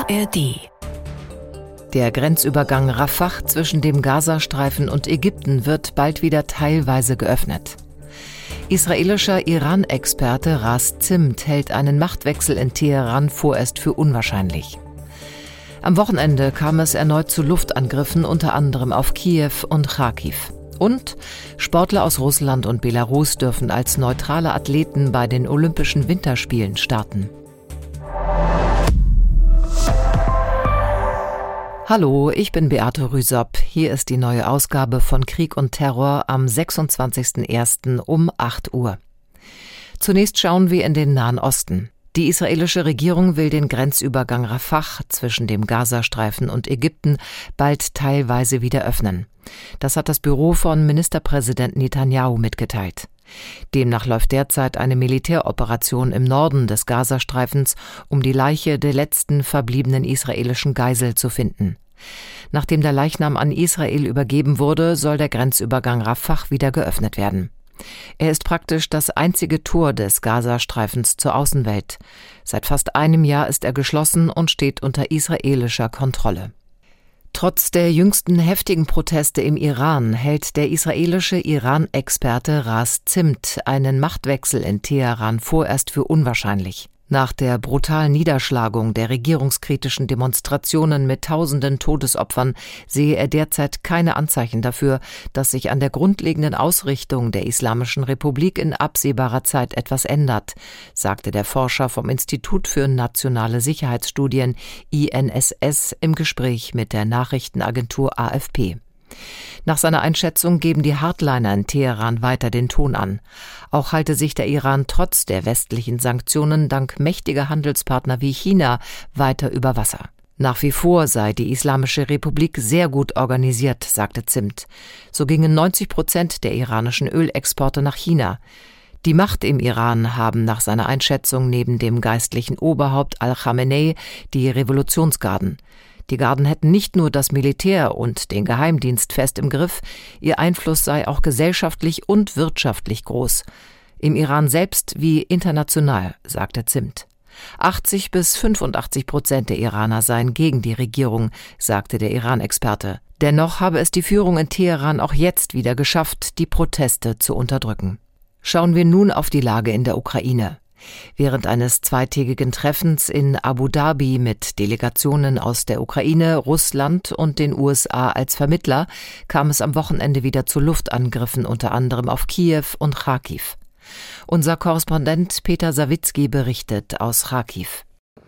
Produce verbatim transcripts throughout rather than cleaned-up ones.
A R D. Der Grenzübergang Rafah zwischen dem Gazastreifen und Ägypten wird bald wieder teilweise geöffnet. Israelischer Iran-Experte Ras Zimt hält einen Machtwechsel in Teheran vorerst für unwahrscheinlich. Am Wochenende kam es erneut zu Luftangriffen, unter anderem auf Kiew und Charkiw. Und Sportler aus Russland und Belarus dürfen als neutrale Athleten bei den Olympischen Winterspielen starten. Hallo, ich bin Beate Rüsop. Hier ist die neue Ausgabe von Krieg und Terror am sechsundzwanzigsten ersten um acht Uhr. Zunächst schauen wir in den Nahen Osten. Die israelische Regierung will den Grenzübergang Rafah zwischen dem Gazastreifen und Ägypten bald teilweise wieder öffnen. Das hat das Büro von Ministerpräsident Netanyahu mitgeteilt. Demnach läuft derzeit eine Militäroperation im Norden des Gazastreifens, um die Leiche der letzten verbliebenen israelischen Geisel zu finden. Nachdem der Leichnam an Israel übergeben wurde, soll der Grenzübergang Rafah wieder geöffnet werden. Er ist praktisch das einzige Tor des Gazastreifens zur Außenwelt. Seit fast einem Jahr ist er geschlossen und steht unter israelischer Kontrolle. Trotz der jüngsten heftigen Proteste im Iran hält der israelische Iran-Experte Ras Zimt einen Machtwechsel in Teheran vorerst für unwahrscheinlich. Nach der brutalen Niederschlagung der regierungskritischen Demonstrationen mit tausenden Todesopfern sehe er derzeit keine Anzeichen dafür, dass sich an der grundlegenden Ausrichtung der Islamischen Republik in absehbarer Zeit etwas ändert, sagte der Forscher vom Institut für nationale Sicherheitsstudien I N S S im Gespräch mit der Nachrichtenagentur A F P. Nach seiner Einschätzung geben die Hardliner in Teheran weiter den Ton an. Auch halte sich der Iran trotz der westlichen Sanktionen dank mächtiger Handelspartner wie China weiter über Wasser. Nach wie vor sei die Islamische Republik sehr gut organisiert, sagte Zimt. So gingen neunzig Prozent der iranischen Ölexporte nach China. Die Macht im Iran haben nach seiner Einschätzung neben dem geistlichen Oberhaupt Al-Khamenei die Revolutionsgarden. Die Garden hätten nicht nur das Militär und den Geheimdienst fest im Griff, ihr Einfluss sei auch gesellschaftlich und wirtschaftlich groß. Im Iran selbst wie international, sagte Zimt. achtzig bis fünfundachtzig Prozent der Iraner seien gegen die Regierung, sagte der Iran-Experte. Dennoch habe es die Führung in Teheran auch jetzt wieder geschafft, die Proteste zu unterdrücken. Schauen wir nun auf die Lage in der Ukraine. Während eines zweitägigen Treffens in Abu Dhabi mit Delegationen aus der Ukraine, Russland und den U S A als Vermittler kam es am Wochenende wieder zu Luftangriffen, unter anderem auf Kiew und Charkiw. Unser Korrespondent Peter Sawicki berichtet aus Charkiw.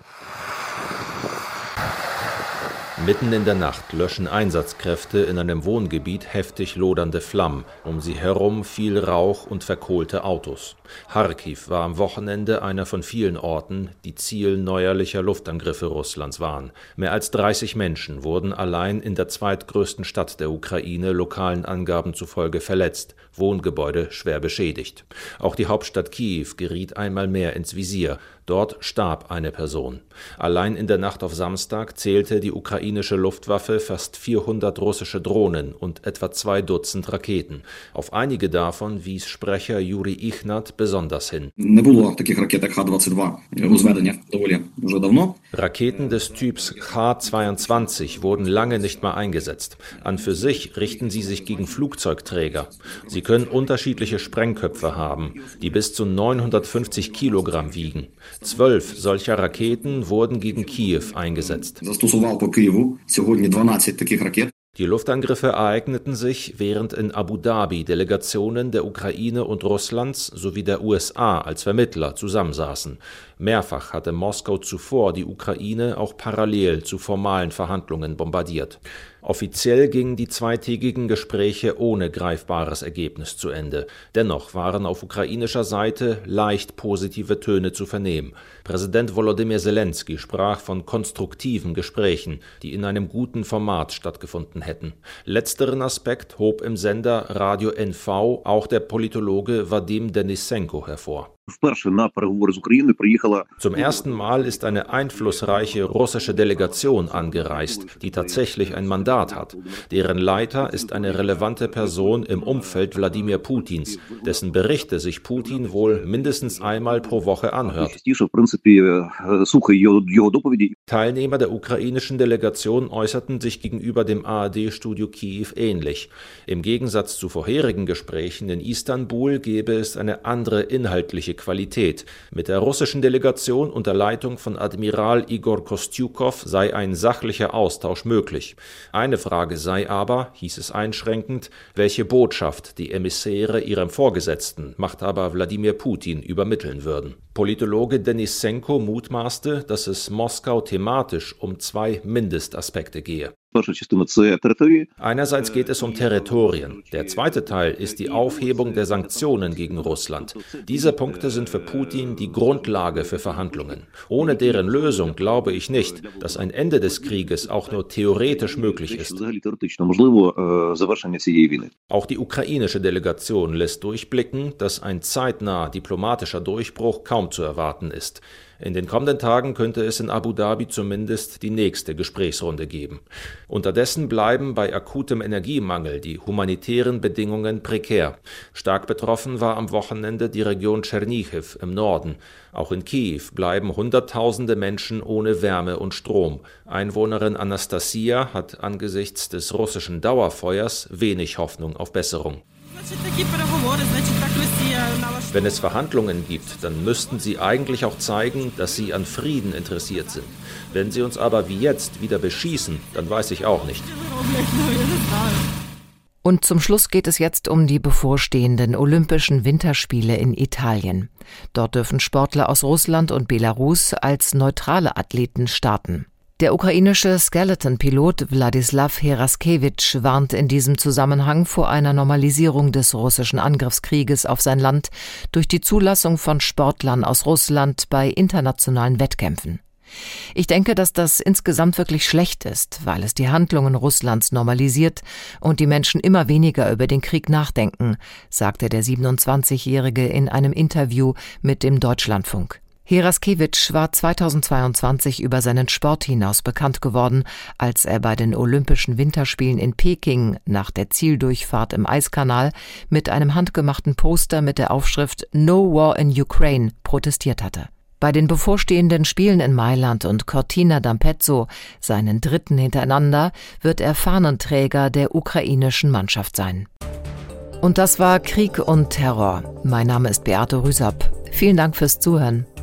Mitten in der Nacht löschen Einsatzkräfte in einem Wohngebiet heftig lodernde Flammen. Um sie herum viel Rauch und verkohlte Autos. Charkiw war am Wochenende einer von vielen Orten, die Ziel neuerlicher Luftangriffe Russlands waren. Mehr als dreißig Menschen wurden allein in der zweitgrößten Stadt der Ukraine lokalen Angaben zufolge verletzt, Wohngebäude schwer beschädigt. Auch die Hauptstadt Kiew geriet einmal mehr ins Visier. Dort starb eine Person. Allein in der Nacht auf Samstag zählte die ukrainische Luftwaffe fast vierhundert russische Drohnen und etwa zwei Dutzend Raketen. Auf einige davon wies Sprecher Juri Ichnat besonders hin. Raketen des Typs Cha zweiundzwanzig wurden lange nicht mehr eingesetzt. An für sich richten sie sich gegen Flugzeugträger. Sie können unterschiedliche Sprengköpfe haben, die bis zu neunhundertfünfzig Kilogramm wiegen. Zwölf solcher Raketen wurden gegen Kiew eingesetzt. Die Luftangriffe ereigneten sich, während in Abu Dhabi Delegationen der Ukraine und Russlands sowie der U S A als Vermittler zusammensaßen. Mehrfach hatte Moskau zuvor die Ukraine auch parallel zu formalen Verhandlungen bombardiert. Offiziell gingen die zweitägigen Gespräche ohne greifbares Ergebnis zu Ende. Dennoch waren auf ukrainischer Seite leicht positive Töne zu vernehmen. Präsident Volodymyr Zelensky sprach von konstruktiven Gesprächen, die in einem guten Format stattgefunden hätten. Letzteren Aspekt hob im Sender Radio N V auch der Politologe Wadim Denisenko hervor. Zum ersten Mal ist eine einflussreiche russische Delegation angereist, die tatsächlich ein Mandat hat. Deren Leiter ist eine relevante Person im Umfeld Wladimir Putins, dessen Berichte sich Putin wohl mindestens einmal pro Woche anhört. Teilnehmer der ukrainischen Delegation äußerten sich gegenüber dem A R D-Studio Kiew ähnlich. Im Gegensatz zu vorherigen Gesprächen in Istanbul gäbe es eine andere inhaltliche Qualität. Mit der russischen Delegation unter Leitung von Admiral Igor Kostyukow sei ein sachlicher Austausch möglich. Eine Frage sei aber, hieß es einschränkend, welche Botschaft die Emissäre ihrem Vorgesetzten, Machthaber Wladimir Putin, übermitteln würden. Politologe Denisenko mutmaßte, dass es Moskau thematisch um zwei Mindestaspekte gehe. Einerseits geht es um Territorien. Der zweite Teil ist die Aufhebung der Sanktionen gegen Russland. Diese Punkte sind für Putin die Grundlage für Verhandlungen. Ohne deren Lösung glaube ich nicht, dass ein Ende des Krieges auch nur theoretisch möglich ist. Auch die ukrainische Delegation lässt durchblicken, dass ein zeitnah diplomatischer Durchbruch kaum zu erwarten ist. In den kommenden Tagen könnte es in Abu Dhabi zumindest die nächste Gesprächsrunde geben. Unterdessen bleiben bei akutem Energiemangel die humanitären Bedingungen prekär. Stark betroffen war am Wochenende die Region Tschernichiw im Norden. Auch in Kiew bleiben Hunderttausende Menschen ohne Wärme und Strom. Einwohnerin Anastasia hat angesichts des russischen Dauerfeuers wenig Hoffnung auf Besserung. Wenn es Verhandlungen gibt, dann müssten sie eigentlich auch zeigen, dass sie an Frieden interessiert sind. Wenn sie uns aber wie jetzt wieder beschießen, dann weiß ich auch nicht. Und zum Schluss geht es jetzt um die bevorstehenden Olympischen Winterspiele in Italien. Dort dürfen Sportler aus Russland und Belarus als neutrale Athleten starten. Der ukrainische Skeleton-Pilot Wladislaw Heraskewitsch warnt in diesem Zusammenhang vor einer Normalisierung des russischen Angriffskrieges auf sein Land durch die Zulassung von Sportlern aus Russland bei internationalen Wettkämpfen. Ich denke, dass das insgesamt wirklich schlecht ist, weil es die Handlungen Russlands normalisiert und die Menschen immer weniger über den Krieg nachdenken, sagte der siebenundzwanzigjährige in einem Interview mit dem Deutschlandfunk. Heraskewitsch war zweitausendzweiundzwanzig über seinen Sport hinaus bekannt geworden, als er bei den Olympischen Winterspielen in Peking nach der Zieldurchfahrt im Eiskanal mit einem handgemachten Poster mit der Aufschrift No War in Ukraine protestiert hatte. Bei den bevorstehenden Spielen in Mailand und Cortina d'Ampezzo, seinen dritten hintereinander, wird er Fahnenträger der ukrainischen Mannschaft sein. Und das war Krieg und Terror. Mein Name ist Beate Rüsop. Vielen Dank fürs Zuhören.